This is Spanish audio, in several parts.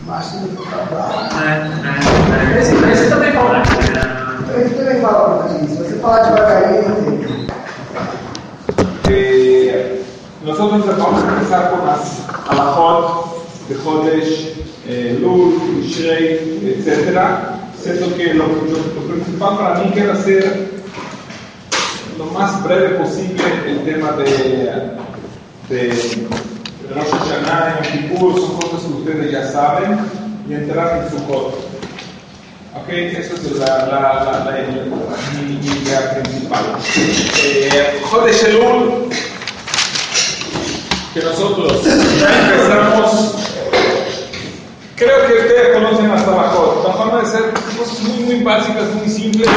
Esse também fala. Esse também fala disso. Você fala devagarinho. Nosotros vamos a empezar con las halajot de Jodesh, Lul, Tishrei, etc. Siento que lo principal para mí queda ser lo más breve posible el tema de Rosh Hashanah, Yom Kippur, son cosas que ustedes ya saben, y entrar en Sukkot. Ok, eso es mi idea principal. Jodesh Elul, que nosotros ya empezamos, creo que ustedes conocen las halajot. Vamos a hacer cosas muy básicas, muy simples.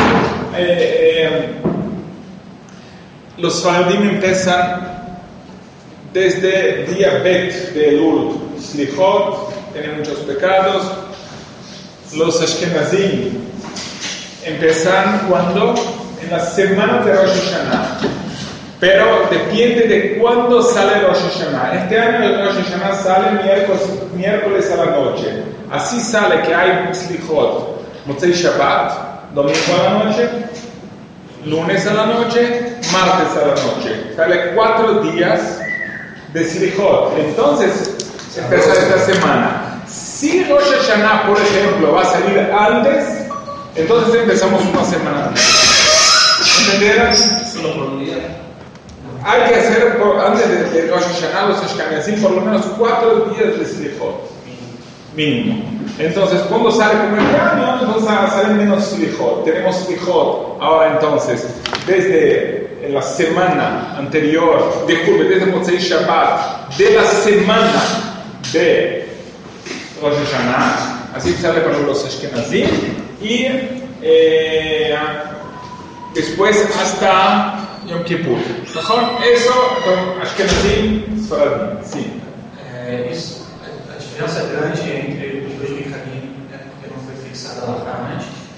Los Faradim empiezan desde día Bet de Elul, Slichot, tienen muchos pecados. Los Ashkenazim empiezan cuando en la semana de Rosh Hashanah, pero depende de cuándo sale Rosh Hashanah. Este año el Rosh Hashanah sale miércoles a la noche. Así sale que hay Slichot, Motzei Shabbat, domingo a la noche, lunes a la noche, martes a la noche. Sale 4 días de Slichot. Entonces empieza esta semana. Si Rosh Hashanah, por ejemplo, va a salir antes, entonces empezamos una semana antes. ¿Entendieron? Solo por un día. Hay que hacer antes de Rosh Hashanah los Ashkenazim por lo menos 4 días de Slichot mínimo. Entonces, cuando sale como el año, entonces salen menos Slichot. Tenemos Slichot ahora entonces desde la semana anterior, desde Motzei Shabbat, de la semana de Rosh Hashanah, así sale para los Ashkenazim, y después hasta Yom Kippur. Eso con Ashkenazim, Sfaradim, sí. A diferença grande entre os dois Mikhaim, porque não foi fixada lá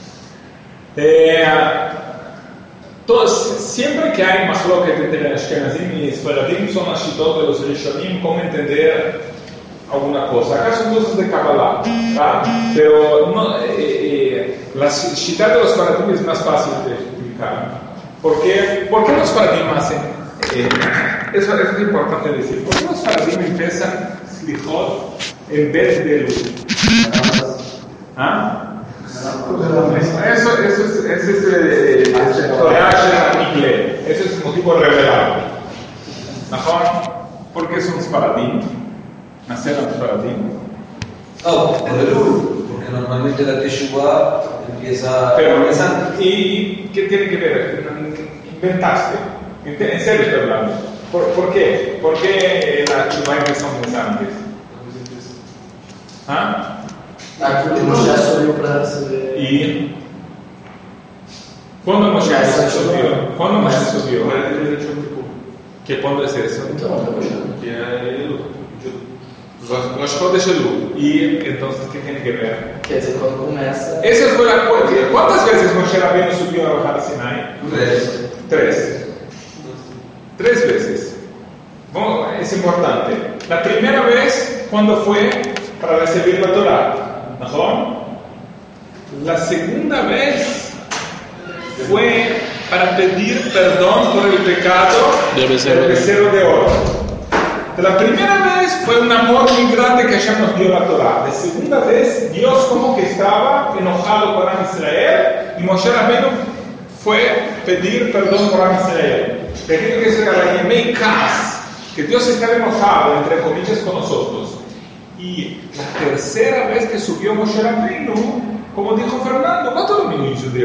antes. Siempre que hay machloket entre Ashkenazim y Sfaradim, son las shitot de los Rishonim, cómo entender alguna cosa. Acá son cosas de Kabbalah, ¿verdad? Pero no, la shita de los Sfaradim es más fácil de explicar. ¿Por qué los Sfaradim hacen? Eso es importante decir. ¿Por qué los Sfaradim empiezan Slichot en vez de Elul? ¿Ah? Eso es Torah Shel Migle. Eso es motivo revelado. ¿Mejor? ¿Por qué son Sfaradim? ¿Nacieron Sfaradim? No, por Elul, porque normalmente la Teshuvah empieza... Pero, ¿y qué tiene que ver? Inventaste. En serio estoy hablando. ¿Por qué? ¿Por qué la Teshuvah empezó un mes antes? ¿Ah? ¿Y? ¿Cuándo Moshe subió? ¿Cuándo Moshe subió? ¿Qué cuándo es eso? Rosh Chodesh Elul. ¿Y entonces qué tiene que ver? Quer dizer, quando começa. Esa fue la cuestión. ¿Cuántas veces Moshe Rabbeinu subió a Har Sinai? 3. 3 veces. Bueno, es importante. La primera vez, ¿cuándo fue? Para recibir la Torah. ¿No? La segunda vez fue para pedir perdón por el pecado del becerro de oro. La primera vez fue un amor muy grande que Hashem nos dio la Torah. La segunda vez, Dios como que estaba enojado con Am Israel, y Moshe Rabbeinu fue pedir perdón por Am Israel. Pedir que se haga Yemei Kas, que Dios estaba enojado, entre comillas, con nosotros. Y la tercera vez que subió Moshe Rabbeinu, como dijo Fernando, ¿cuánto domingo en judeo?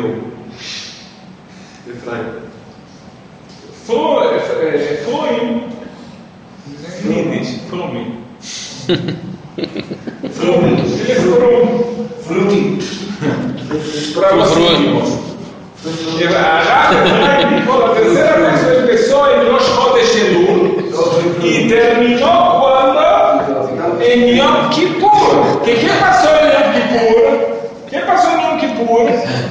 Froim, Yiddish, Fromim. Frumim. Para los últimos. La tercera vez empezó en Rosh Chodesh Elul y terminó cuando en Yom Kippur. ¿Qué pasó en Yom Kippur?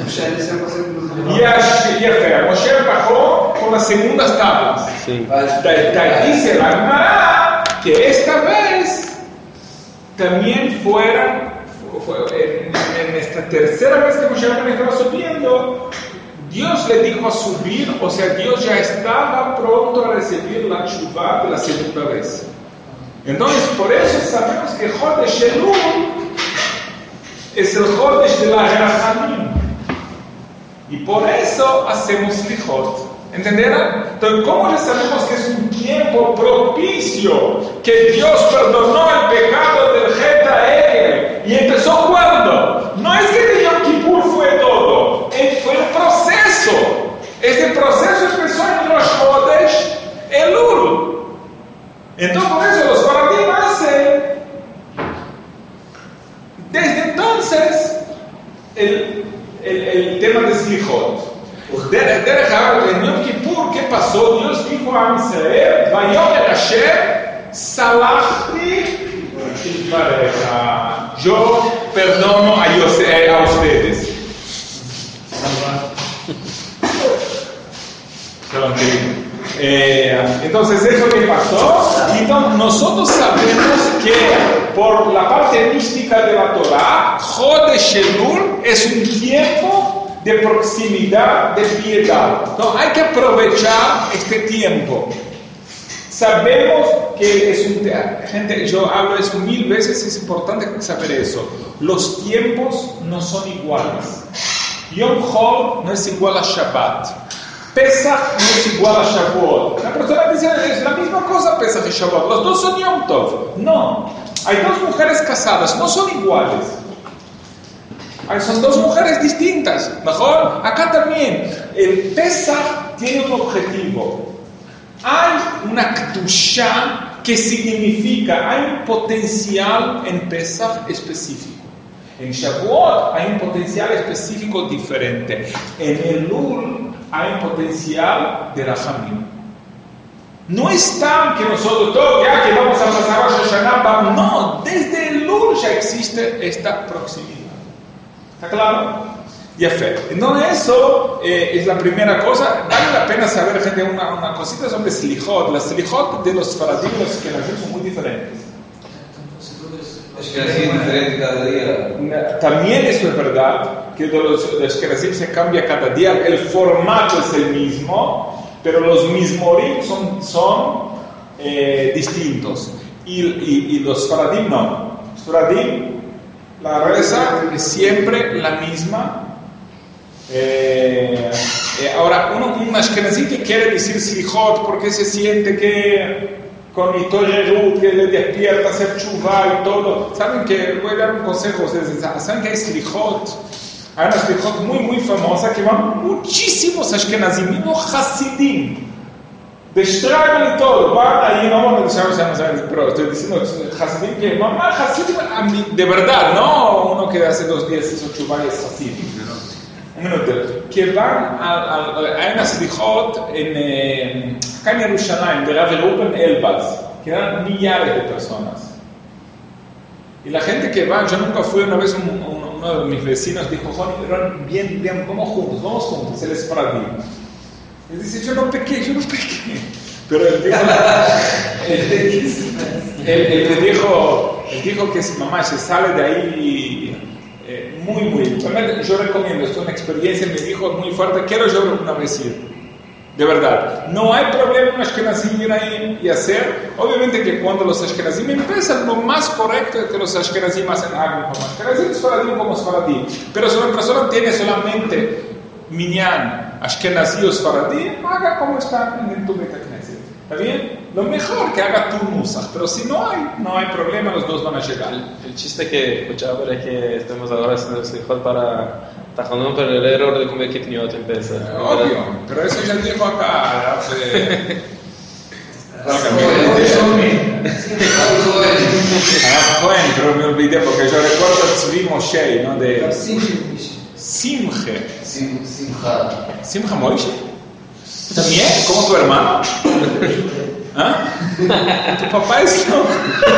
Moshe bajó con las segundas tablas. Sí. Dice la Gemara que esta vez también en esta tercera vez que Moshe Rabbeinu estaba subiendo, Dios le dijo a subir, o sea, Dios ya estaba pronto a recibir la Teshuvah de la segunda vez. Entonces, por eso sabemos que Jodesh Elul es el Jodesh de la Rachamim. Y por eso hacemos Slichot. ¿Entendieron? Entonces, ¿cómo ya sabemos que es un tiempo propicio? Que Dios perdonó el pecado del Jeta Egel. ¿Y empezó cuándo? No es que de Yom Kippur fue todo. Fue un proceso. Este proceso empezó en Rosh Chodesh Elul. Entonces, por eso los faradim hacen desde entonces el tema de Slichot. En Yom Kippur, ¿qué pasó? Dios dijo a Israel: Vayomer Hashem, salachti pareja. Yo perdono a ustedes. Entonces, eso que pasó, y nosotros sabemos que por la parte mística de la Torah, Jodesh Elul es un tiempo de proximidad, de piedad. No, hay que aprovechar este tiempo. Sabemos que es un... Gente, yo hablo eso 1000 veces, es importante saber eso. Los tiempos no son iguales. Yom Chol no es igual a Shabbat. Pesach no es igual a Shavuot. La persona dice, es la misma cosa Pesach y Shavuot. Los dos son Yom Tov. No. Hay dos mujeres casadas, no son iguales. Son dos mujeres distintas. Mejor, acá también. El Pesach tiene un objetivo. Hay una Kedushá que significa, hay un potencial en Pesach específico. En Shavuot hay un potencial específico diferente. En Elul hay un potencial de Rachamim. No es tan que nosotros todos, ya que vamos a pasar a Rosh Hashanah, no, desde Elul ya existe esta proximidad. ¿Está claro? Ya fe. Entonces eso es la primera cosa. Vale la pena saber, gente, una cosita sobre Slichot. Las Slichot de los faradim y los ashkenazim son muy diferentes. Es que así es diferente cada día. También eso es verdad, que los ashkenazim se cambia cada día. El formato es el mismo, pero los mismorim son distintos. Y los faradim no. Los faradim, la reza es siempre la misma. Ahora, un ashkenazí que quiere decir Slichot porque se siente que con Itoyerut, que le despierta hacer chuvá y todo. ¿Saben que? Voy a dar un consejo a ustedes. ¿Saben que hay Slichot? Hay una Slichot muy, muy famosa que van muchísimos ashkenazim, mismos hasidim. De Stragel y todo, van ahí, no, pero estoy diciendo Hasidim que mamá Hasidim, de verdad, no uno que hace 2 días hizo chuvá y es Hasidim, un minuto, que van hay una Slichot acá en Jerusalén, de Rav Reuben Elbaz, que eran millares de personas. Y la gente que va, yo nunca fui, una vez uno de mis vecinos dijo, Juan, bien, vamos juntos, él es para ti. Él dice, yo no pequé. Pero él dijo que su mamá se sale de ahí muy. Yo recomiendo, esto es una experiencia, me dijo muy fuerte, quiero yo una vez ir. De verdad, no hay problema en Ashkenazim ir ahí y hacer. Obviamente que cuando los Ashkenazim empiezan, lo más correcto es que los Ashkenazim hacen algo como Ashkenazim, Sfaradim como Sfaradim. Pero si una persona tiene solamente Minyan, Ashkenazí o Sfaradim, haga como está en tu Beit Knesset. ¿Está bien? Lo mejor que haga tu Nusach, pero si no hay problema, los dos van a llegar. El chiste que escuchaba era que estamos ahora haciendo Slichot para Tajanón, pero el error de comer Kitniot empieza. Obvio, pero eso ya dijo acá. Bueno, pero me olvidé porque yo recuerdo a Tzvi Moshe, ¿no? De Simcha Moishe. ¿También? ¿Como tu hermano? ¿Ah? ¿Tu papá es loco?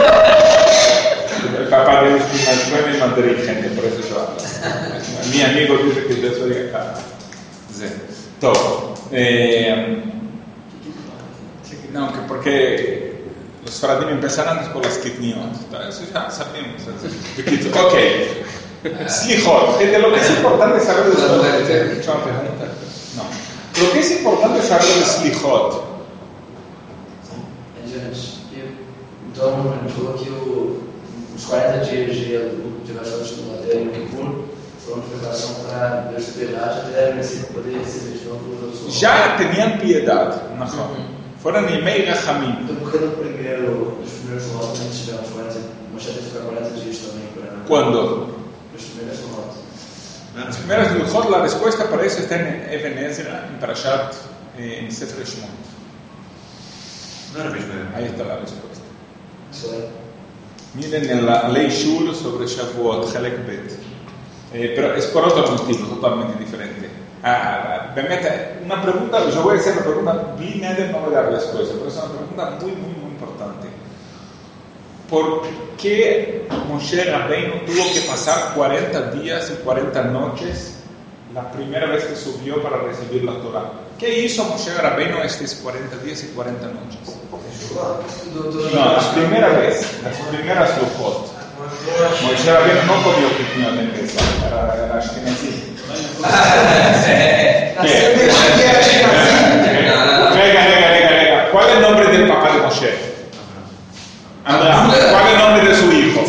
El papá de él fue en Madrid, gente, por eso yo hablo. Mi amigo dice que yo soy acá. Todo. No, que porque Los Sfaradim empezaron por las Kitniot. Eso ya sabemos. Ok. Slichot. Lo que es importante saber de Slichot. No. Lo que es importante saber de Slichot. Então, a gente falou que os 40 dias de oração de Yom Kippur foram de preparação para Deus se perdoar, já devem poder receber de novo os outros. Já tinham piedade, נכון. Foram ימי רחמים. Então, por que nos primeiros votos a gente tivemos 40, Moshe teve que ficar 40 dias também para... Quando? Nos primeiros votos. Las primeras Luchot, la respuesta para eso está en Even Ezra, en Parashat, en Sefer Shemot. No era mismo. Ahí está la respuesta. Isso é. Miren en la ley Shul sobre Shavuot, Chelek Bet. Pero es por otro motivo, totalmente diferente. Una pregunta, yo voy a hacer una pregunta, Bli Neder no voy a dar respuesta, pero es una pregunta muy importante. ¿Por qué Moshe Rabbeinu tuvo que pasar 40 días y 40 noches la primera vez que subió para recibir la Torah? ¿Qué hizo Moshe Rabbeinu estos 40 días y 40 noches? No, la primera vez, las primeras Luchot. Moshe Rabbeinu no comió Kitniot en Pesach, era Ashkenazí. Rega. ¿Cuál es el nombre del papá de Moshe? Abraham. ¿Cuál es el nombre de su hijo?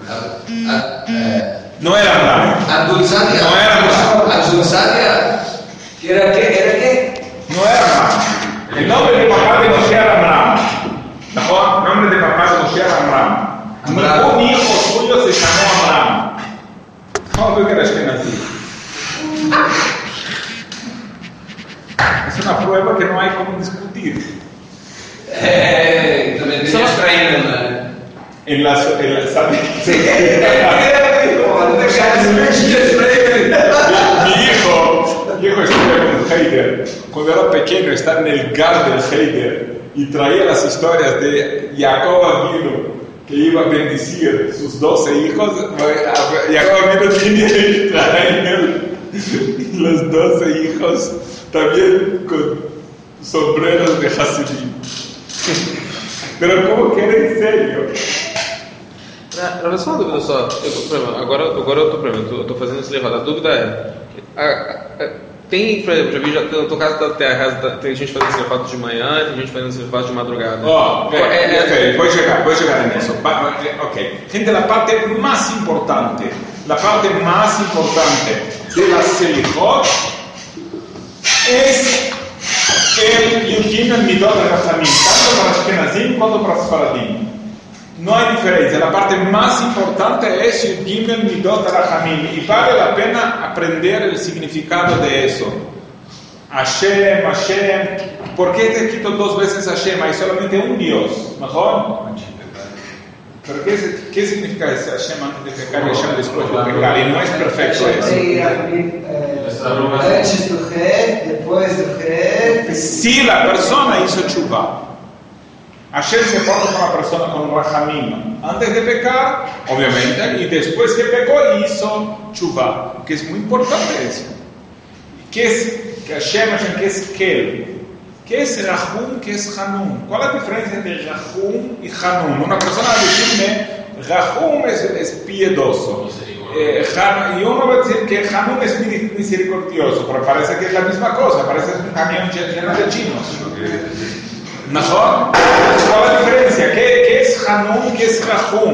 No era Abraham. Abdul-Sadia. No era Abraham. Abdul-Sadia. ¿Era qué? No era Abraham. El nombre del papá de Moshe era Abraham. El nombre del papá de Moshe era Abraham. Ningún hijo suyo se llamó Abraham. ¿Cómo fue que era Ashkenazí? Es una prueba que no hay cómo discutir. También tenía Efraín En la Mi hijo estudia con Heidel. Cuando era pequeño, estaba en el Gar del Heidel y traía las historias de Jacob Avinu, que iba a bendecir sus 12 hijos. Jacob Avinu tenía que traer los 12 hijos también con sombreros de Hasidim. Pero como que era em sério? Olha só uma dúvida só. Agora eu estou fazendo isso levado. A dúvida é... tem, por exemplo, já vi, no teu caso da terra, tem gente fazendo esse levado de manhã, tem gente fazendo esse levado de madrugada. Ok, voy a llegar en eso. Ok, gente, la parte más importante de la Selichot es el Yud Midot Rachamim, tanto para Ashkenazim como para Sfaradim. No hay diferencia, la parte más importante es Yud Midot Rachamim y vale la pena aprender el significado de eso. Hashem, ¿por qué está escrito 2 veces Hashem? Hay solamente un Dios, ¿mejor? ¿Pero qué significa ese Hashem antes de pecar y Hashem después de pecar? Y no es perfecto eso. Antes do Chet, después do Chet. Si la persona hizo tshuva, Hashem se porta con la persona con Rahamim antes de pecar, obviamente, y después que pecó hizo tshuva, que es muy importante eso. ¿Qué es Hashem, qué es Kel? ¿Qué es Rahum, qué es Hanun? ¿Cuál es la diferencia entre Rahum y Hanun? Una persona va a decirme, Rahum es piedoso. Y uno va a decir que Hanun es misericordioso, pero parece que es la misma cosa, parece un camión lleno de chinos. ¿Mejor? ¿Cuál es la diferencia? ¿Qué es Hanun, qué es Rahum?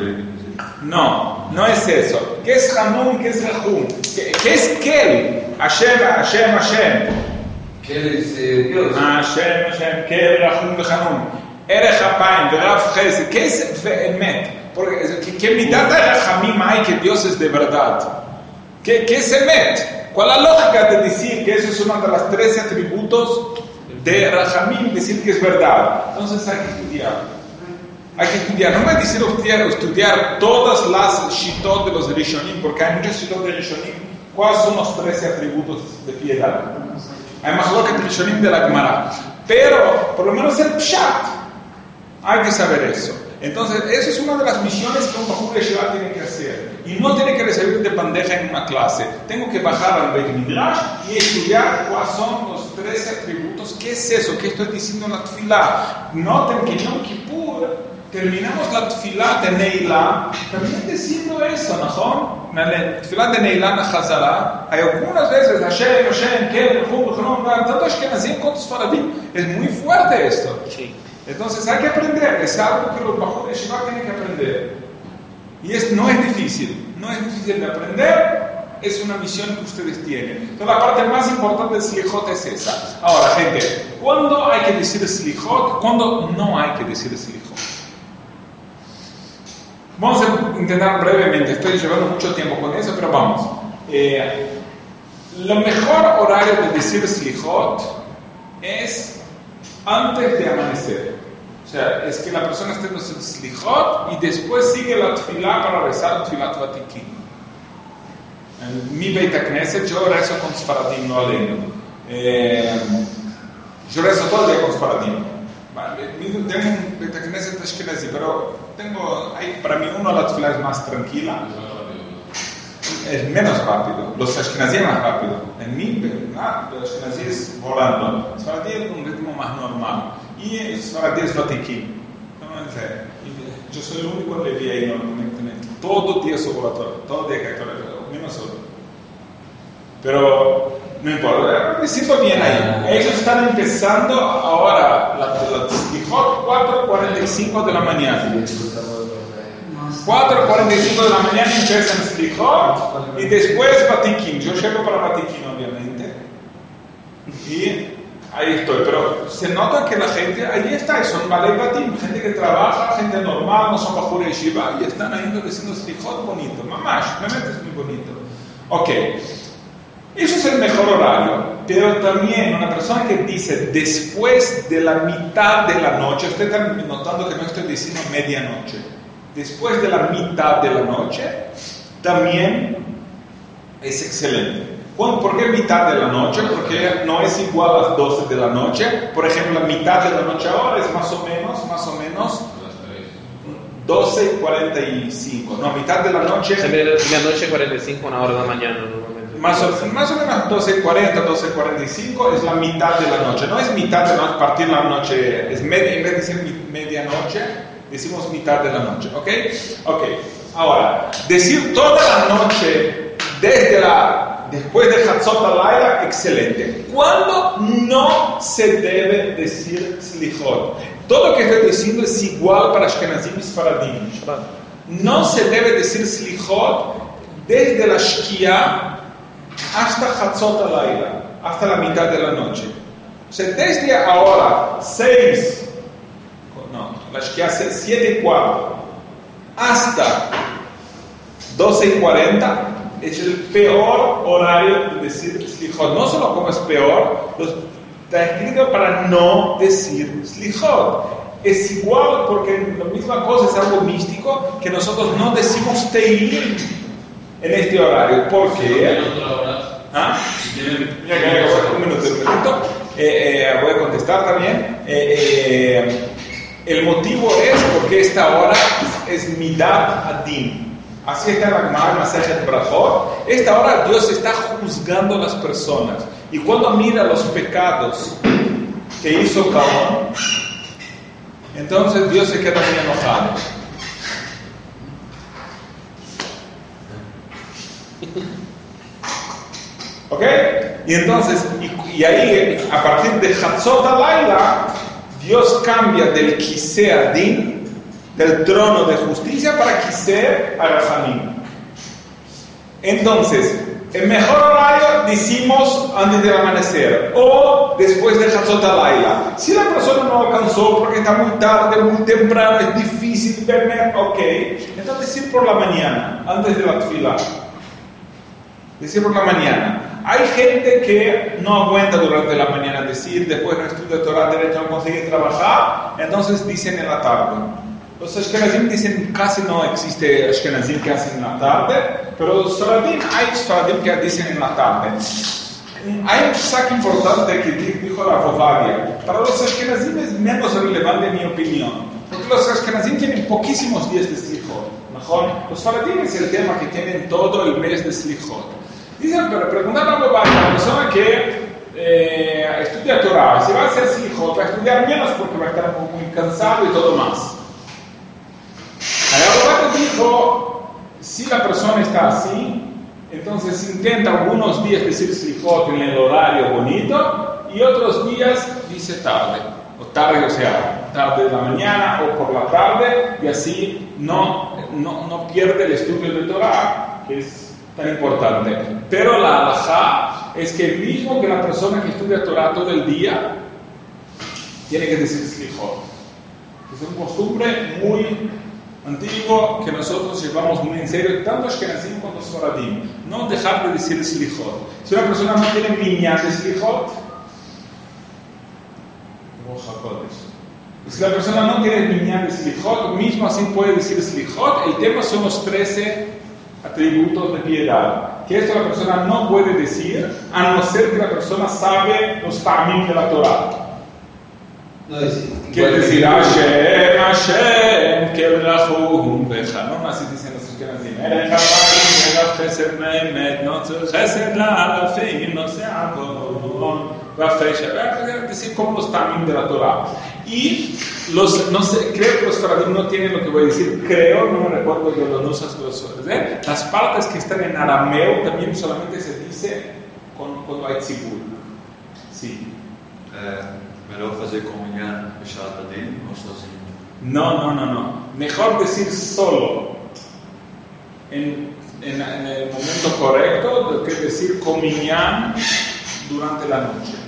No es eso. ¿Qué es Hanun, qué es Rahum? ¿Qué es Kel? Hashem. Kel es Dios. Hashem, Kel, Rahum, Hanun. Erech Apayim, Rav Chesed. ¿Qué es Ve'emet? Porque ¿qué mitad de Rahamim hay que Dios es de verdad? ¿Qué es Emet? ¿Cuál es la lógica de decir que eso es uno de los 13 atributos de Rahamim, decir que es verdad? Entonces hay que estudiar. No me decir estudiar todas las shitot de los Rishonim, porque hay muchas shitot de Rishonim. ¿Cuáles son los 13 atributos de piedad? Hay más lo que el Rishonim de la Gemara. Pero, por lo menos el Pshat, hay que saber eso. Entonces, eso es una de las misiones que un Bajur Yeshiva tiene que hacer. Y no tiene que recibir de bandeja en una clase. Tengo que bajar al Beit Midrash y estudiar cuáles son los 13 atributos. ¿Qué es eso? ¿Qué estoy diciendo en la Tefilá? Noten que Yom Kippur terminamos la tefilá de Neilá, también diciendo eso, ¿no? En la tefilá de Neilá, en Hazara, hay algunas veces, Hashem, Kel, tanto Ashkenazim como Sfaradim, es muy fuerte esto. Sí. Entonces hay que aprender, es algo que los Bajor Yeshiva tienen que aprender. Y no es difícil de aprender, es una misión que ustedes tienen. Entonces la parte más importante del Slichot es esa. Ahora, gente, ¿cuándo hay que decir Slichot? ¿Cuándo no hay que decir Slichot? Vamos a intentar brevemente, estoy llevando mucho tiempo con eso, pero vamos. Lo mejor horario de decir Slichot es antes de amanecer. O sea, es que la persona esté en el Slichot y después sigue la tefilá para rezar Tefilat Vatikim. En mi Beit HaKnesset yo rezo con Sfaradim, no aleino. Yo rezo todo el día con Sfaradim. Tengo un Beit HaKnesset Ashkenazi, pero hay para mí la tefilá es más tranquila. Es menos rápido. Los Ashkenazí es más rápido. En mí, los Ashkenazí es volando. Sfaradim es un ritmo más normal. Y Sfaradim es Vatikim. Yo soy el único leví ahí normalmente. Todo el día su oratorio. Todo el día que hay menos hoy. Pero no importa. Me siento bien ahí. Ellos están empezando ahora la Slichot 4:45 de la mañana. 4:45 de la mañana empiezan Slichot y después Vatikim. Yo llego para Vatikim, obviamente. Y ahí estoy. Pero se nota que la gente, ahí está, son Balei Batim, gente que trabaja, gente normal, no son Bajur Yeshiva, y están ahí diciendo Slichot bonito. Mamash, realmente es muy bonito. Ok. Eso es el mejor horario, pero también una persona que dice después de la mitad de la noche, usted está notando que no estoy diciendo medianoche, después de la mitad de la noche, también es excelente. ¿Por qué mitad de la noche? Porque no es igual a las 12 de la noche. Por ejemplo, la mitad de la noche ahora es más o menos 12:45. No, mitad de la noche. Medianoche 45, una hora de la mañana normalmente. Más o menos 12:40, 12:45 es la mitad de la noche. No es mitad de la noche, partir la noche, en vez de decir medianoche, decimos mitad de la noche, ¿ok? Ok. Ahora, decir toda la noche después de Hatzot Halayla, excelente. ¿Cuándo no se debe decir Slichot? Todo lo que estoy diciendo es igual para Ashkenazim y Sfaradim. No se debe decir Slichot desde la Shkia hasta Hatzot Halayla, hasta la mitad de la noche. O sea, desde ahora, la Shkia 7:15 hasta 12:40 es el peor horario de decir Slichot. No solo como es peor, está escrito para no decir Slichot. Es igual porque la misma cosa es algo místico que nosotros no decimos Teilim en este horario. ¿Por qué? ¿Ah? Un minuto. Voy a contestar también. El motivo es porque esta hora es Midat Adin. Así está la Gemara en Masejet Brajot. Esta hora Dios está juzgando a las personas. Y cuando mira los pecados que hizo Caón, entonces Dios se queda muy enojado. ¿Ok? Y entonces, y ahí, a partir de Hatzot Halayla, Dios cambia del Kisei Adin, del trono de justicia, para Kisei Arachamim. Entonces, el mejor horario decimos antes del amanecer o después de Hatzot Halayla. Si la persona no alcanzó porque está muy tarde, muy temprano, es difícil verme, ok, entonces decir por la mañana, antes de la tefilá. Decir por la mañana. Hay gente que no aguanta durante la mañana decir, después no estudia Torah derecho, no consigue trabajar, entonces dicen en la tarde. Los Ashkenazim dicen casi no existe Ashkenazim que hacen en la tarde, pero los Sfaradim, hay Sfaradim que dicen en la tarde. Hay un saco importante que dijo la Rovadia. Para los Ashkenazim es menos relevante en mi opinión, porque los Ashkenazim tienen poquísimos días de Slichot. Mejor, los Sfaradim es el tema que tienen todo el mes de Slichot. Dicen, pero preguntar a la persona que estudia Torah, si va a hacer Slichot, va a estudiar menos porque va a estar muy cansado y todo más. dijo, si la persona está así, entonces intenta algunos días decir slichot en el horario bonito y otros días dice tarde, o sea, tarde de la mañana o por la tarde, y así no pierde el estudio de Torah, que es tan importante. Pero la halajá es que mismo que la persona que estudia Torah todo el día, tiene que decir slichot. Es una costumbre muy antiguo que nosotros llevamos muy en serio, tanto Ashkenazim como Sfaradim. No dejar de decir slichot. Si una persona no tiene minyan de slichot, si la persona no tiene minyan de slichot, mismo así puede decir slichot. El tema son los 13 atributos de piedad, que esto la persona no puede decir, a no ser que la persona sabe los ta'amim de la Torah. No, sí, Quiere decir Hashem, Hashem, que rachum vechanón, así dicen los Ashkenazim. Eren Rabbanim, Rav Chesed Me'emet, no tzur Chesed la'alafim, no se'avon, Rav Feisha, decir como los tamim de la Torah. Y no sé, creo que los Faradim no tienen lo que voy a decir, creo, no me recuerdo de los nusas, las partes que están en arameo también solamente se dice cuando hay tzibur. Sí. melhor fazer comunhão fechada dele ou sozinho? No. Mejor decir solo en el momento correcto que decir comunión durante la noche.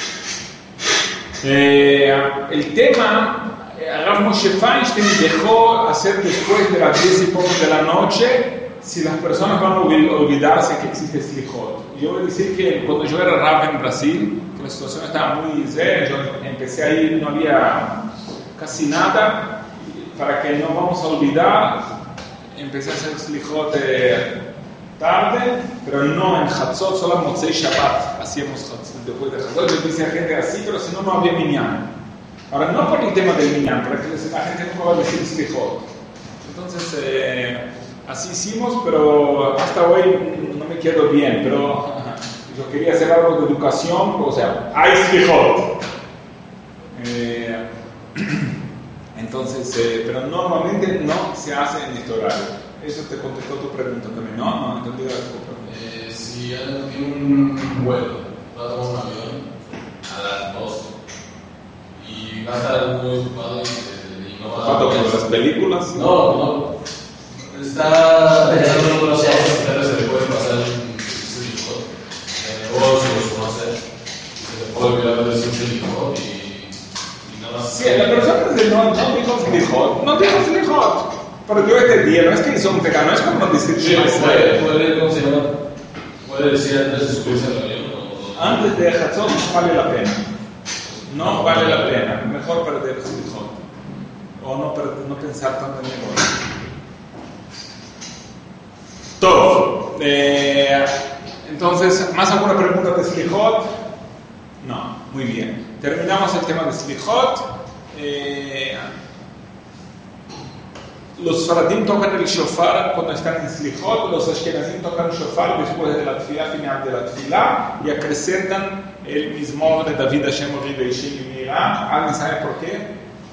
El tema, Rav Moshe Feinstein dejó hacer después de las 10 y poco de la noche si las personas van a olvidarse que existe Slichot. Yo voy a decir que cuando yo era Rav en Brasil, que la situación estaba muy seria, yo empecé ahí, no había casi nada, para que no vamos a olvidar, empecé a hacer Slichot tarde, pero no en Hatzot, solo en Motzei Shabbat hacíamos Hatzot, después de Hatzot. Yo decía a gente así, pero si no, no había minyan. Ahora, no por el tema del minyan, para que la gente no va a decir Slichot. Entonces, así hicimos, pero hasta hoy no me quedo bien, pero yo quería hacer algo de educación, o sea, hay Slichot. Entonces, pero normalmente no se hace en este horario. Eso te contestó tu pregunta también, ¿no? No entendí la pregunta. Si alguien tiene un vuelo, va a tomar un avión a las 12 y va a estar muy ocupado y no va a... ¿Cuánto con las películas? No. Está pensando en unos pero se le puede pasar un Slichot. O si los conoce, se le puede olvidar de decir Slichot y nada más. Sí, la persona no dijo Slichot, no dijo Slichot. Pero yo entendía, no es que hizo un pecado, no es como decir sí, puede decir antes de subirse al avión. Antes de Hatzot no vale la pena. No vale la pena. Mejor perder el Slichot. O no pensar tanto en el horario. Todo. Entonces, ¿más alguna pregunta de Slichot? No, muy bien. Terminamos el tema de Slichot. Los Sfaradim tocan el shofar cuando están en Slichot, los Ashkenazim tocan el shofar después de la tefilá, final de la tefilá, y acrecentan el Mizmor de David Hashem Ori Beishim Mirá. ¿Alguien sabe por qué?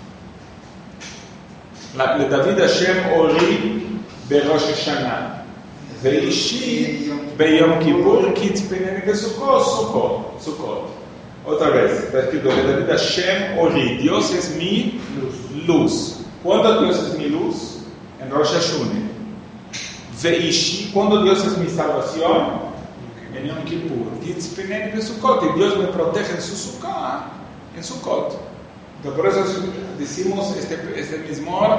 De David Hashem Ori Berosh Hashanah Beishim Beyom Kippur Kitzpenen Sukkot. Otra vez, está escrito de David Hashem Ori, Dios es mi luz. ¿Cuándo Dios es mi luz? En Rosh Hashanah. Veishi, ¿cuándo Dios es mi salvación? En Yom Kippur. Yitzpenen de Sukkot, y Dios me protege en su Sukkot. Entonces, por eso decimos este Mizmor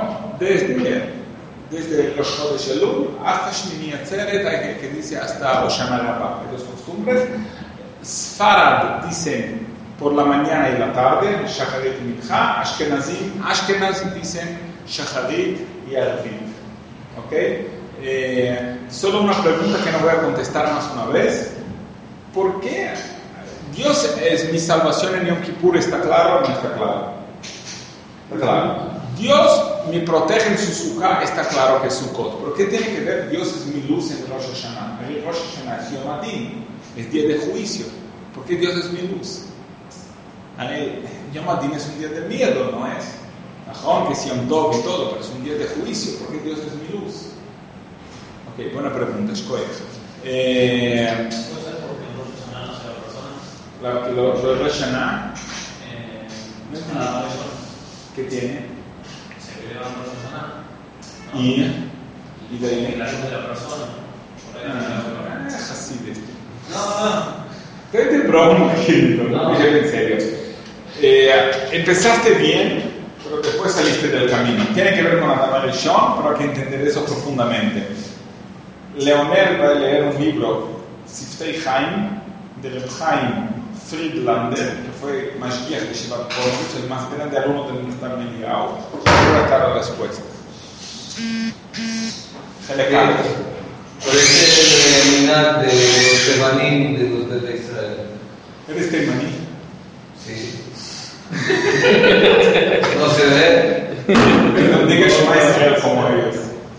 desde los Chodesh Elul hasta Shmini Atzeret, que dice hasta Hoshana Rabbah. Hay dos costumbres. Sfarad dicen por la mañana y la tarde, Shacharit y Mincha. Ashkenaz dicen Shacharit y Arvit. ¿Ok? Solo una pregunta que no voy a contestar más una vez. ¿Por qué Dios es mi salvación en Yom Kippur? ¿Está claro o no está claro? Está claro. Dios me protege en su Sukkah, está claro que es Sukkot. ¿Por qué tiene que ver Dios es mi luz en Rosh Hashanah? El Rosh Hashanah es Yom Adin, es día de juicio. ¿Por qué Dios es mi luz? Yom Adin es un día de miedo, ¿no es? que sea un toque y todo, pero es un día de juicio, porque Dios es mi luz. Ok, buena pregunta, Shkoy. ¿Puede ser porque en Rosh Hashanah no sea la persona? Lo de Rosh Hashanah, no Ah, entiendo. eso. ¿Qué tiene? Se eleva en Rosh Hashanah. ¿No? Y de ahí. Y la luz de la persona. Por ahí Es así de esto. no. Te broma, querido, No. en serio. Empezaste bien, pero después saliste del camino. Tiene que ver con Adamar y Sean, pero hay que entender eso profundamente. Leonel va a leer un libro, Siftei Chaim, de Reb Chaim Friedlander, que fue Mashgiach de Shivat Poruch, el más grande alumno del Mukhtar Meliao. Voy a estar la respuesta. Por este eliminar de los temanim de los de Israel. ¿Eres teimaní? Sí. ¿No se ve? No digas Shema Israel como ellos.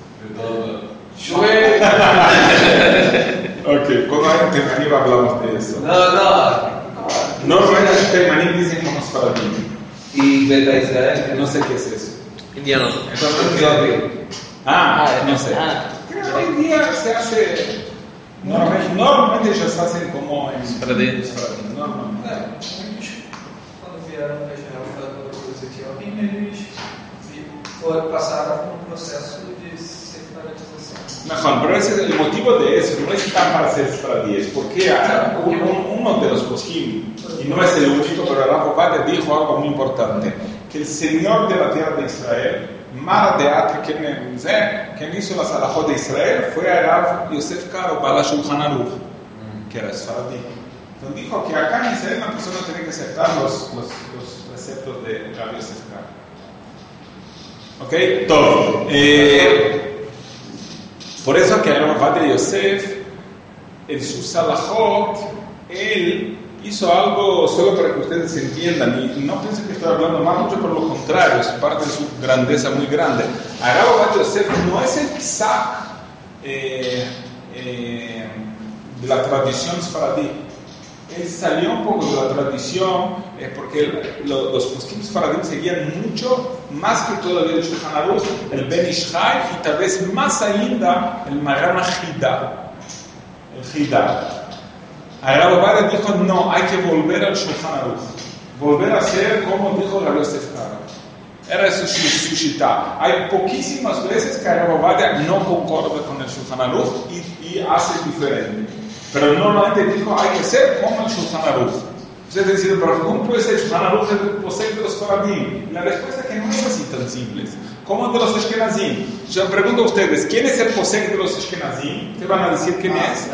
Ok, cuando hay un teimaní hablamos de eso. No. Normalmente los teimaní dicen como Sfaradim. Y Beta Israel. No sé qué es eso. Indiano. Etiopía. No sé. Creo que hoy día se hace. Normalmente ellos hacen como en Sfaradim. Normalmente. Quando vieram viajar para os etiópios, eles passaram por um processo de secularização. Mejor, pero ese es el motivo de eso, no es tan para ser Sfaradim, porque uno de los poskim, y no es el único, pero el Rav Ovadia dijo algo muy importante, que el Señor de la tierra de Israel, Mara de Atra, quien hizo las alajot de Israel, fue a Rav Yosef Karo, Bala Shulchan Aruch, que era Sfaradim. Entonces dijo que acá en Israel una persona tiene que aceptar los preceptos de Rav Yosef Karo. Ok, todo. Por eso que el Rav de Yosef, en sus alajot, él hizo algo solo para que ustedes entiendan, y no piensen que estoy hablando mal, mucho por lo contrario, es parte de su grandeza muy grande. El Rav de Yosef no es el psak de la tradición sfaradí. Él salió un poco de la tradición porque los poskim sfaradim seguían mucho más que todavía el Shulchan Aruch, el Ben Ishchai y tal vez más ainda el Maran Hida, el Hida. Rav Ovadia dijo no, hay que volver al Shulchan Aruch, volver a ser como dijo Rav Yosef Karo. Era eso su shita. Hay poquísimas veces que Rav Ovadia no concorda con el Shulchan Aruch y hace diferente. Pero normalmente dijo, hay que ser como el Shulchan Aruch. Ustedes dicen, pero ¿cómo puede ser el Shulchan Aruch el posek de los Sfaradim? La respuesta es que no es así tan simple. ¿Cómo de los Ashkenazim? Yo pregunto a ustedes, ¿quién es el posek de los Ashkenazim? ¿Qué van a decir quién es?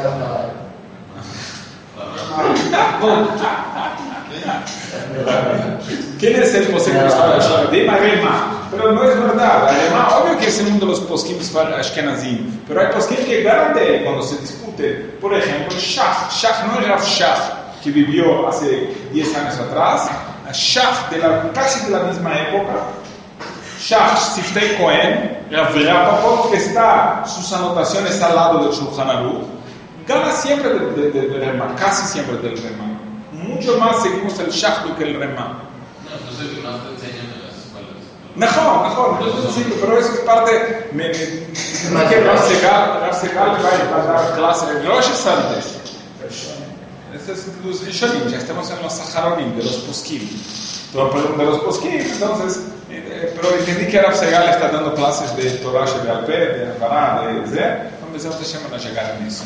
¿Quién es el posek de los Sfaradim? Arema. Pero no es verdad. Arema, obvio que es el mundo de los poskim Ashkenazim. Pero hay poskim que ganan de él cuando se discute. Por ejemplo, Shach. Shach no es Rav Shach, que vivió hace 10 años atrás. Shach, casi de la misma época. Shach, Siftei Cohen, Rav Rapaport, que está sus anotaciones al lado del Shulchan Aruch. Gana siempre del Rema, casi siempre del Rema. Mucho más seguimos el Shach que el Rema. No, entonces el que más te enseñan en las escuelas. Mejor, sí, pero eso es parte. No que Rav Segal va a dar clase en Rosh antes. Eso es los Rishonim, ya estamos en los Saharonim, de los Poskim. De los Poskim, entonces, pero entendí que Rav Segal está dando clases de Torah Shebe'al Peh, de Fará, de Zeh, entonces ya se van a llegar en eso.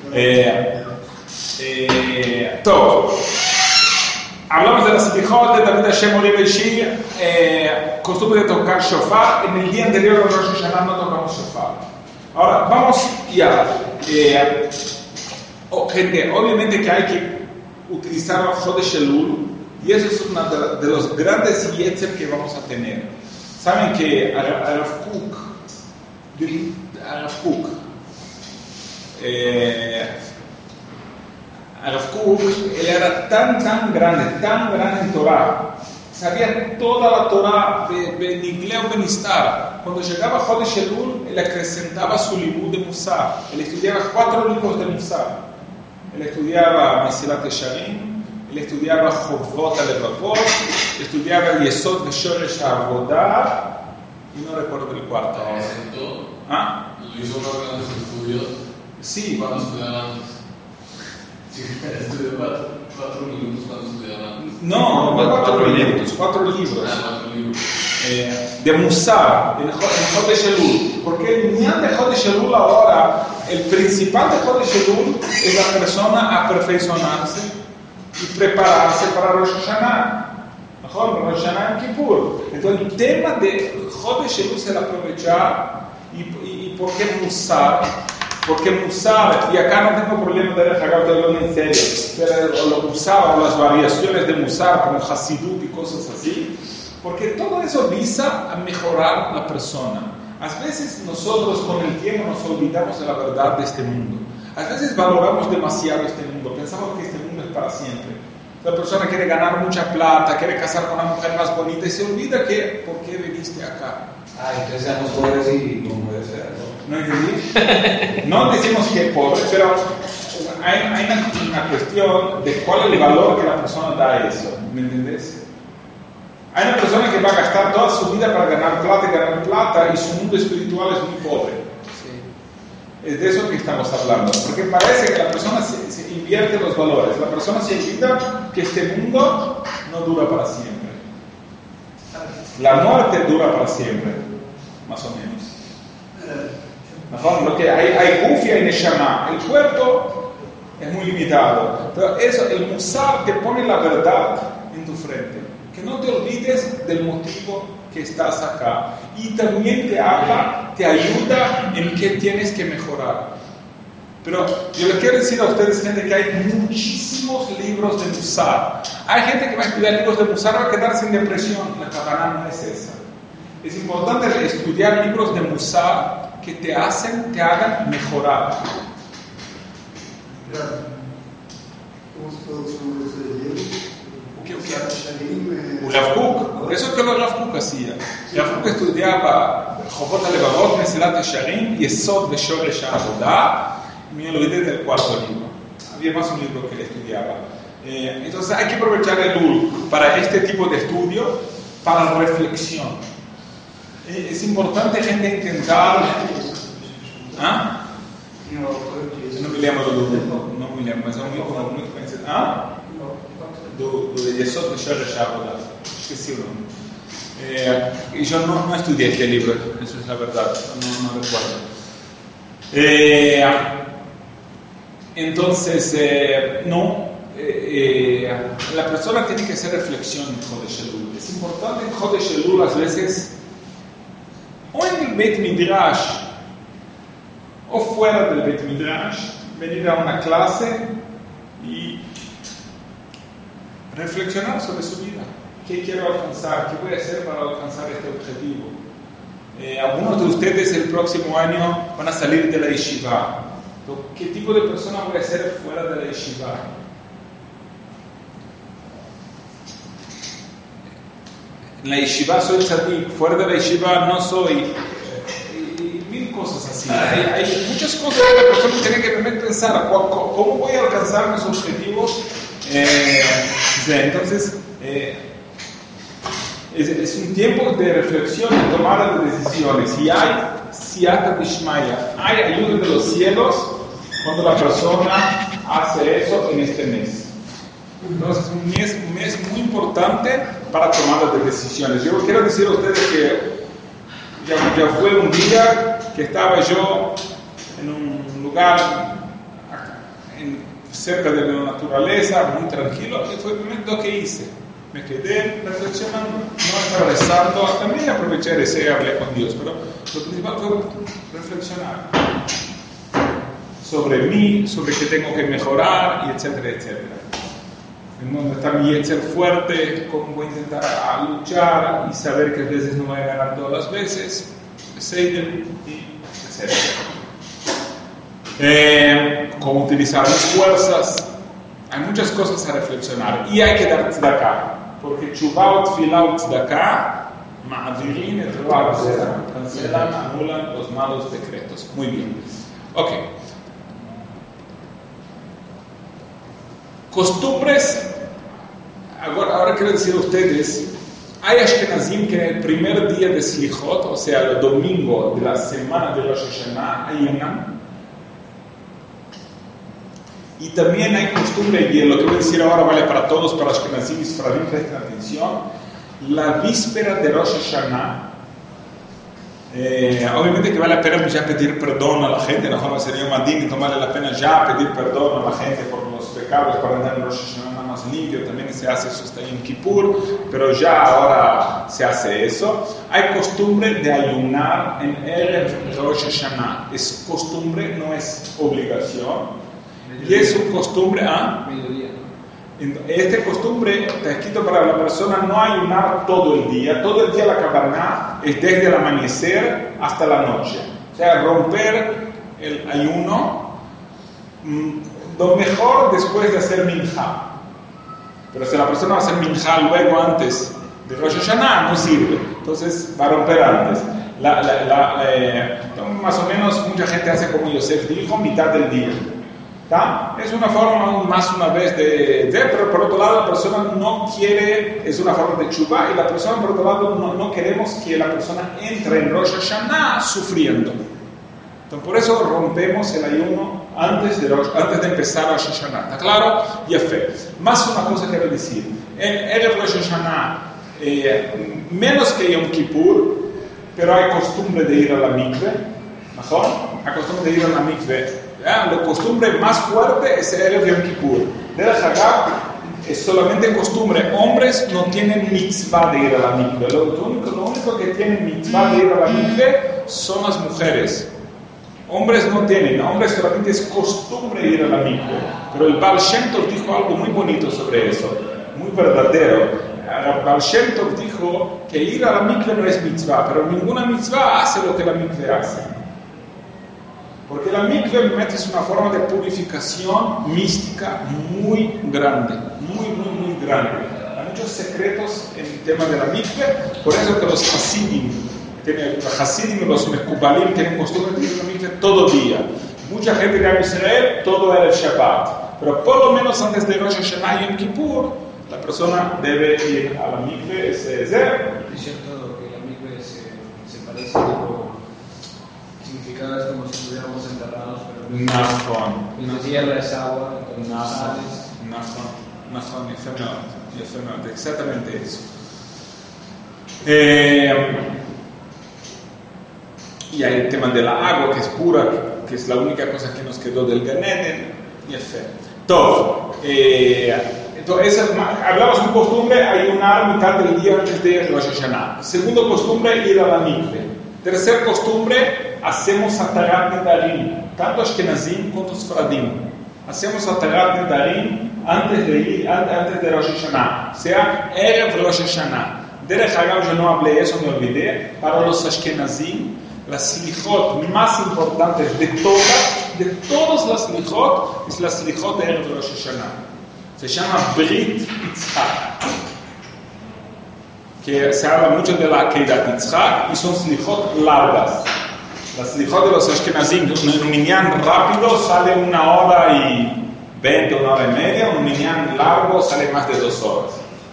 Todo. Hablamos de las Slichot de David Hashem Oliva y Shir, costumbre de tocar shofar. En el día anterior a Rosh Hashanah no tocamos shofar. Ahora, vamos ya. Gente, obviamente que hay que utilizar la Chodesh Elul, y eso es uno de los grandes yetzer que vamos a tener. Saben que Rav Kook, él era tan grande en Torah, sabía toda la Torah de Nigleo Benistar. Cuando llegaba Chodesh Elul, él acrecentaba su limud de Musar. Él estudiaba 4 libros de Musar. Él estudiaba Mesilat Yesharim, él estudiaba Jovot Alevavot, estudiaba Yesod Shoresh Avodah, y no recuerdo el cuarto. ¿Ah? Lo hizo uno de sus estudios. Sí. ¿Cuándo estudiaban antes? Sí, estudió 4 minutos cuando estudiaban antes. No, 4 libros. 4 libros. Ah, 4 libros. De Musar, en Chodesh Elul. Porque el Nian de Chodesh Elul ahora, el principal de Chodesh Elul es la persona a perfeccionarse y prepararse para Rosh Hashanah. Rosh Hashanah en Kippur. Entonces el tema de Chodesh Elul es el aprovechar y ¿por qué Musar? Porque Musar, y acá no tengo problema de rejagar todo en serio, pero lo Musar o las variaciones de Musar como Hasidut y cosas así, porque todo eso visa a mejorar la persona. A veces nosotros con el tiempo nos olvidamos de la verdad de este mundo. A veces valoramos demasiado este mundo, pensamos que este mundo es para siempre. La persona quiere ganar mucha plata, quiere casar con una mujer más bonita y se olvida que, ¿por qué viniste acá? Entonces seamos pobres y como debe ser, ¿no? ¿No entendí? No decimos que es pobre, pero hay una cuestión de cuál es el valor que la persona da a eso, ¿me entendés? Hay una persona que va a gastar toda su vida para ganar plata y su mundo espiritual es muy pobre. Sí. Es de eso que estamos hablando, porque parece que la persona se invierte los valores, la persona se olvida que este mundo no dura para siempre. La muerte dura para siempre, más o menos. Lo que hay Gufia y Neshama, el cuerpo es muy limitado, pero eso, el Musar te pone la verdad en tu frente, que no te olvides del motivo que estás acá, y también te habla, te ayuda en qué tienes que mejorar. Pero yo les quiero decir a ustedes, gente, que hay muchísimos libros de Musar. Hay gente que va a estudiar libros de Musar, va a quedar sin depresión. La cabana no es esa. Es importante estudiar libros de Musar que te hagan mejorar. ¿Cómo se traduce ese libro? Rav Kook, eso es que lo Rav Kook hacía. Rav Kook estudiaba Jovot Alevavot, Meselat Yesharim, Yesod Shoresh Avodah. Me olvidé del cuarto libro. Había más un libro que él estudiaba. Entonces hay que aprovechar el Elul para este tipo de estudio, para reflexión. Es importante, gente, intentar... ¿Ah? No me llamo Elul. No me llamo, mas é um livro muito conhecido. Ah? Do Yesod Shoresh Avodah. Esqueci o nome. Y yo no estudié este libro, eso es la verdad, no recuerdo. Entonces, la persona tiene que hacer reflexión en Chodesh Elul. Es importante en Chodesh Elul, a veces, o en el Beit Midrash, o fuera del Beit Midrash, venir a una clase y reflexionar sobre su vida. ¿Qué quiero alcanzar? ¿Qué voy a hacer para alcanzar este objetivo? Algunos de ustedes el próximo año van a salir de la yeshiva. ¿Qué tipo de persona voy a ser fuera de la yeshiva? En la yeshiva soy tzadik, fuera de la yeshiva no soy. Mil cosas así. Hay muchas cosas que la persona tiene que también pensar. ¿Cómo voy a alcanzar mis objetivos? Entonces, es un tiempo de reflexión y tomada de decisiones. Y hay Siyata Dishmaya, hay ayuda de los cielos cuando la persona hace eso en este mes. Entonces es un mes muy importante para tomar de decisiones. Yo quiero decir a ustedes que ya fue un día que estaba yo en un lugar cerca de la naturaleza, muy tranquilo, y fue el momento que hice. Me quedé reflexionando, no estaba rezando, también aproveché ese y hablé con Dios, pero lo principal fue reflexionar sobre mí, sobre qué tengo que mejorar, y etcétera, etcétera. En donde está mi ser fuerte, cómo voy a intentar luchar y saber que a veces no voy a ganar todas las veces, y etcétera. Cómo utilizar mis fuerzas. Hay muchas cosas a reflexionar y hay que dar tzedakah, porque tshuvah, tfilah, tzedakah ma'avirin et ro'ah gzera, cancelan, anulan los malos decretos. Muy bien. Ok. Costumbres ahora quiero decir a ustedes, hay Ashkenazim que en el primer día de Slichot, o sea, el domingo de la semana de Rosh Hashanah, ayunan. Y también hay costumbre, y lo que voy a decir ahora vale para todos, para Ashkenazim y Sfaradim, presten atención, la víspera de Rosh Hashanah, obviamente que vale la pena ya pedir perdón a la gente, no como sería Madín, no vale la pena ya pedir perdón a la gente por los pecados para andar en Rosh Hashanah más limpio, también se hace eso hasta en Kippur, pero ya ahora se hace eso. Hay costumbre de ayunar en Erev Rosh Hashanah, es costumbre, no es obligación, y es una costumbre, esta costumbre está escrito para la persona no ayunar todo el día la Kavanah es desde el amanecer hasta la noche, o sea, romper el ayuno, lo mejor después de hacer minjá, pero si la persona va a hacer minjá luego antes de Rosh Hashanah no sirve, entonces va a romper antes. Más o menos mucha gente hace como Yosef dijo, mitad del día. ¿Tá? Es una forma más una vez pero por otro lado la persona no quiere, es una forma de chubá, y la persona por otro lado no queremos que la persona entre en Rosh Hashanah sufriendo. Entonces por eso rompemos el ayuno antes de empezar Rosh Hashanah. ¿Está claro? Y fe. Más una cosa quiero decir, en Rosh Hashanah menos que Yom Kippur, pero hay costumbre de ir a la mikve, ¿mejor? Hay costumbre de ir a la mikve. La costumbre más fuerte es el Yom Kippur. De la Hagab es solamente costumbre. Hombres no tienen mitzvah de ir a la mikve. Lo único que tienen mitzvah de ir a la mikve son las mujeres. Hombres no tienen. Hombres solamente es costumbre ir a la mikve. Pero el Baal Shem Tov dijo algo muy bonito sobre eso, muy verdadero. El Baal Shem Tov dijo que ir a la mikve no es mitzvah, pero ninguna mitzvah hace lo que la mikve hace. Porque la mikve es una forma de purificación mística muy grande, muy grande. Hay muchos secretos en el tema de la mikve, por eso que los Hasidim, los Mekubalim tienen costumbre de ir a la mikve todo día. Mucha gente que va a Israel, todo era el Shabbat. Pero por lo menos antes de Rosh Hashanah y Yom Kippur, la persona debe ir a la mikve. Es cierto que la mikve se parece a algo. Significado es como si estuviéramos enterrados, pero no tierra, es agua, entonces sales. Exactamente eso. Y hay el tema de la agua, que es pura, que es la única cosa que nos quedó del Gan Eden, y todo. Entonces, hablamos de costumbre, ayunar mitad del día antes de Rosh Hashanah. Segundo costumbre, ir a la mikve. Tercer costumbre, hacemos Atarat Nedarim, tanto Ashkenazim como Sfaradim. Hacemos Atarat Nedarim antes de Rosh Hashanah, o sea, Erev Rosh Hashanah. Derech Hagab, yo no hablé eso, me olvidé. Para los Ashkenazim, las Slichot más importantes de todas las Slichot, es la Slichot de Erev Rosh Hashanah. Se llama Brit Yitzhak, que se habla mucho de la Keidat Yitzhak, y son Slichot largas. Las Slichot de los Ashkenazim, un minyan rápido sale 1 hora y 20, 1 hora y media, un minyan largo sale más de 2 horas.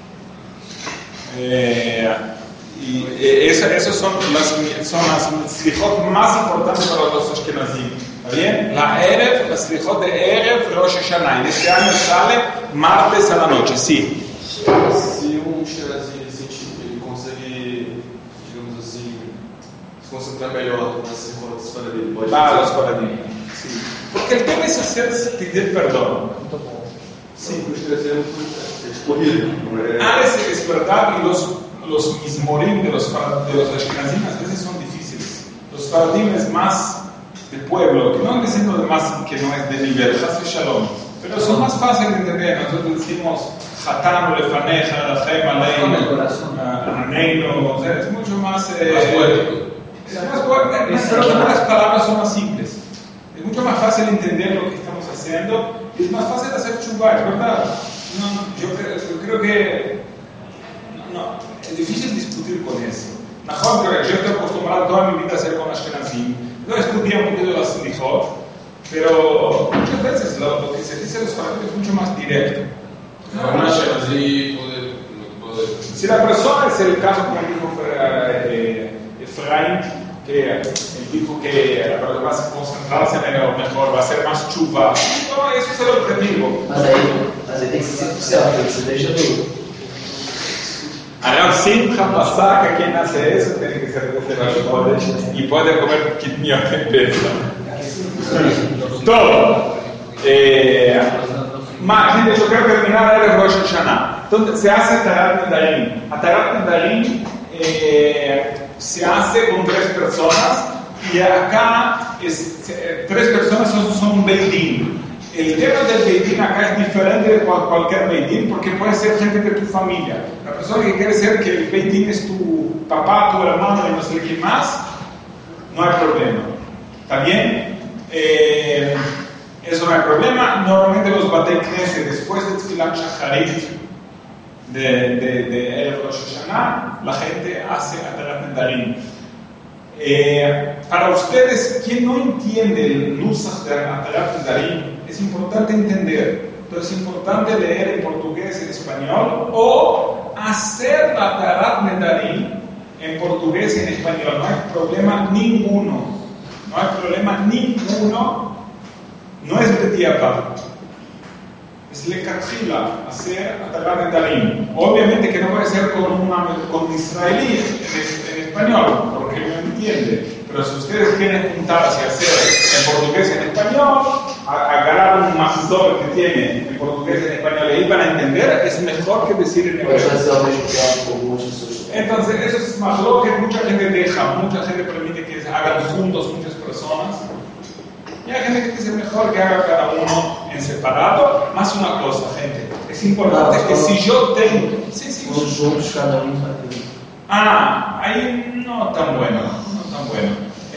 Y esas son las Slichot más importantes para los Ashkenazim. ¿Está bien? La Slichot de Erev Rosh Hashanah. En este año sale martes a la noche, sí. Se um Ashkenazi sentir que ele consegue, digamos assim, se concentrar melhor nas encontros para dele, pode los Sfaradim. Sí. Porque el tema es hacerse pedir perdón. Sí, es corrido. Es verdad, y los mismorim de los Ashkenazim a veces son difíciles. Los Sfaradim es más de pueblo, que no diciendo de más que no es de nivel, Chas Shalom, pero son más fáciles de entender. Nosotros decimos Hatanu lefaneja, Lachem aleinu, Aneinu, es mucho más poético. Pero las palabras son más simples. Es mucho más fácil entender lo que estamos haciendo, y es más fácil hacer chubá, es verdad. Yo creo que es difícil discutir con eso. Mejor, yo estoy acostumbrado toda mi vida a hacer con Ashkenazim. Yo estudié un poquito las Slichot, pero muchas veces lo que se dice en los Sfaradim es mucho más directo. Ashkenazi, lo Si la persona es el caso, como dijo Efraín, que él dijo que la persona va a concentrarse en el mejor, va a ser más chuva. No, eso es el objetivo. Mas aí tem que ser céu, tem que ser deixa tudo. Ahora, Simcha Pasaka, quien hace eso, tiene que ser de Rosh Chodesh y puede comer kitniot en pesa. Todo. Gente, yo quiero terminar el Rosh Hashanah. Entonces, se hace Atarat Nedarim. Atarat Nedarim se hace con 3 personas y acá tres personas son un Beit Din. El tema del Beit Din acá es diferente de cualquier Beit Din porque puede ser gente de tu familia. La persona que quiere ser que el Beit Din es tu papá, tu hermano y no sé qué más, no hay problema. ¿Está bien? Eso no hay problema. Normalmente los Batei Knesset, después de Tfilat Shacharit de Erev Rosh Hashanah, la gente hace Atarat Nedarim. Para ustedes, quien no entiende el nusach de Atarat Nedarim, es importante entender. Entonces es importante leer en portugués, en español, o hacer Atarat Nedarim en portugués y en español. No hay problema ninguno. No hay problema ninguno. No es bediabad. Es lecatchila, hacer Atarat Nedarim. Obviamente que no puede ser con israelí en español, porque no entiende. Pero si ustedes quieren juntarse a hacer en portugués y en español, agarrar un mazor que tiene en portugués y en español y van a entender, es mejor que decir en hebreo. Entonces, eso es más lo que mucha gente deja, mucha gente permite que hagan juntos muchas personas. Y hay gente que dice mejor que haga cada uno en separado. Más una cosa, gente, es importante que si yo tengo... Juntos, cada ahí no tan bueno, no tan bueno.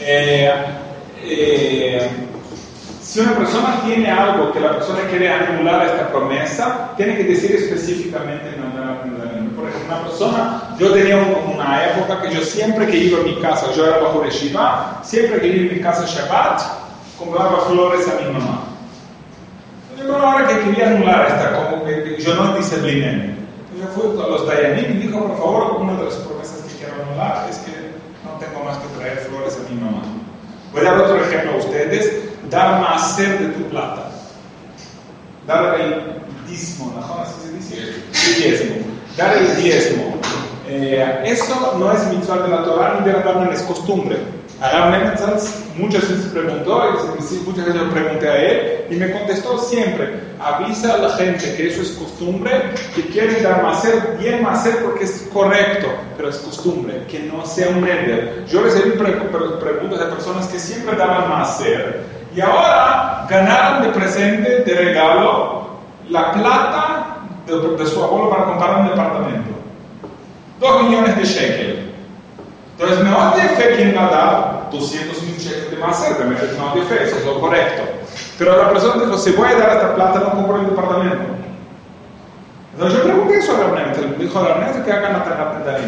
Si una persona tiene algo que la persona quiere anular a esta promesa, tiene que decir específicamente no. Por ejemplo, una persona, yo tenía una época que yo siempre que iba a mi casa, yo era bajo de Shiva, siempre que iba a mi casa Shabbat, compraba flores a mi mamá. Yo ahora que quería anular esta, como que yo no discipliné. Yo fui a los Dayanim y dijo, por favor, una de las promesas que quiero anular es que no tengo más que traer flores a mi mamá. Voy a dar otro ejemplo a ustedes. Dar maaser de tu plata. Dar el diezmo, ¿no? ¿Así se dice? El diezmo. Dar el diezmo. Eso no es mitzvah de la Torah ni de la Torah, es costumbre. Aram Nemetzatz muchas veces preguntó, muchas veces le pregunté a él y me contestó siempre: avisa a la gente que eso es costumbre, que quieren dar maaser, bien maaser porque es correcto, pero es costumbre, que no sea un neder. Yo recibí preguntas de personas que siempre daban maaser y ahora ganaron de presente, de regalo, la plata de su abuelo para comprar un departamento. 2 millones de shekel. Entonces, no de fe quien va a dar 200,000 shekels de maaser, realmente no de fe, eso es lo correcto. Pero la persona dijo, si voy a dar esta plata, no compro el departamento. Entonces yo pregunté eso a Rabnet, dijo a Rabnet que hagan Atarat Nedarim.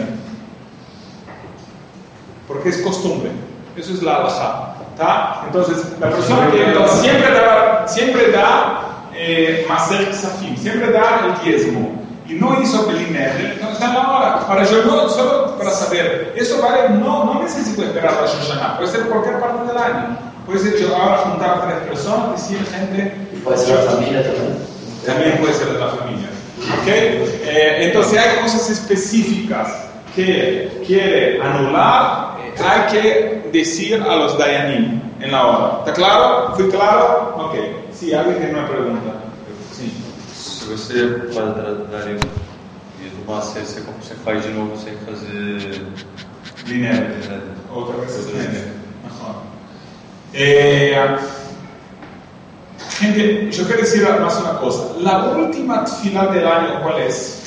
Porque es costumbre, eso es la halajá. Entonces, la persona que siempre da maaser ksafim, siempre da el diezmo. Y no hizo Belineder, entonces está en la hora. Ahora, yo no, solo para saber, eso vale, no necesito esperar a Rosh Hashanah, puede ser cualquier parte del año. Puede ser yo ahora juntar 3 personas, decir gente. Y puede ser la familia también. También puede ser de la familia. ¿Okay? Entonces, hay cosas específicas que quiere anular, hay que decir a los Dayanim en la hora. ¿Está claro? ¿Fui claro? Ok. Sí, alguien tiene una pregunta. Sí. Se você faz Nedarim e do maaser você faz de novo sem fazer Linéa. Outra vez linéa. Gente, yo quiero decir más una cosa. La última tefilá del año, ¿cuál es?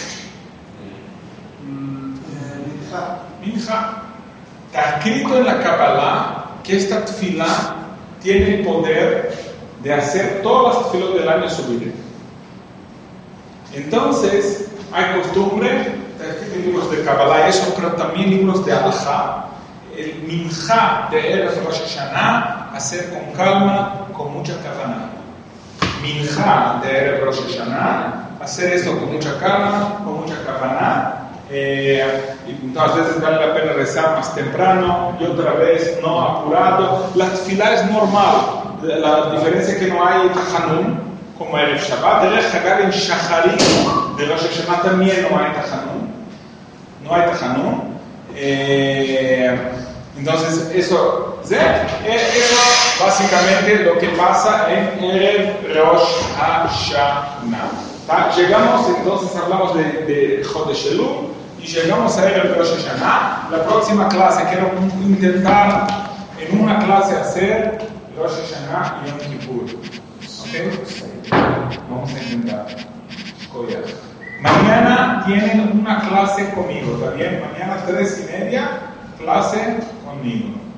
Minja. Está escrito en la Kabbalah que esta tefilá tiene el poder de hacer todas las tefilot del año subir. Entonces, hay costumbre, está escrito en libros de Kabbalah, eso, pero también libros de Halajá. El minjá de Erev Rosh Hashanah, hacer con calma, con mucha kavaná. Minjá de Erev Rosh Hashanah, hacer esto con mucha calma, con mucha kavaná. Y muchas veces vale la pena rezar más temprano y otra vez no apurado. La tefilá es normal, la diferencia es que no hay tajanum como el Shabbat. El Hagar en Shacharit de Rosh Hashanah también no hay tajanum. No hay tajanum. Entonces eso básicamente lo que pasa en Erev Rosh Hashanah. Llegamos, entonces hablamos de Chodesh Elul y llegamos a Erev Rosh Hashanah. La próxima clase quiero intentar en una clase hacer Rosh Hashanah y Yom Kippur. ¿Ok? Vamos a intentar. Mañana tienen una clase conmigo, ¿está bien? Mañana 3:30, clase conmigo.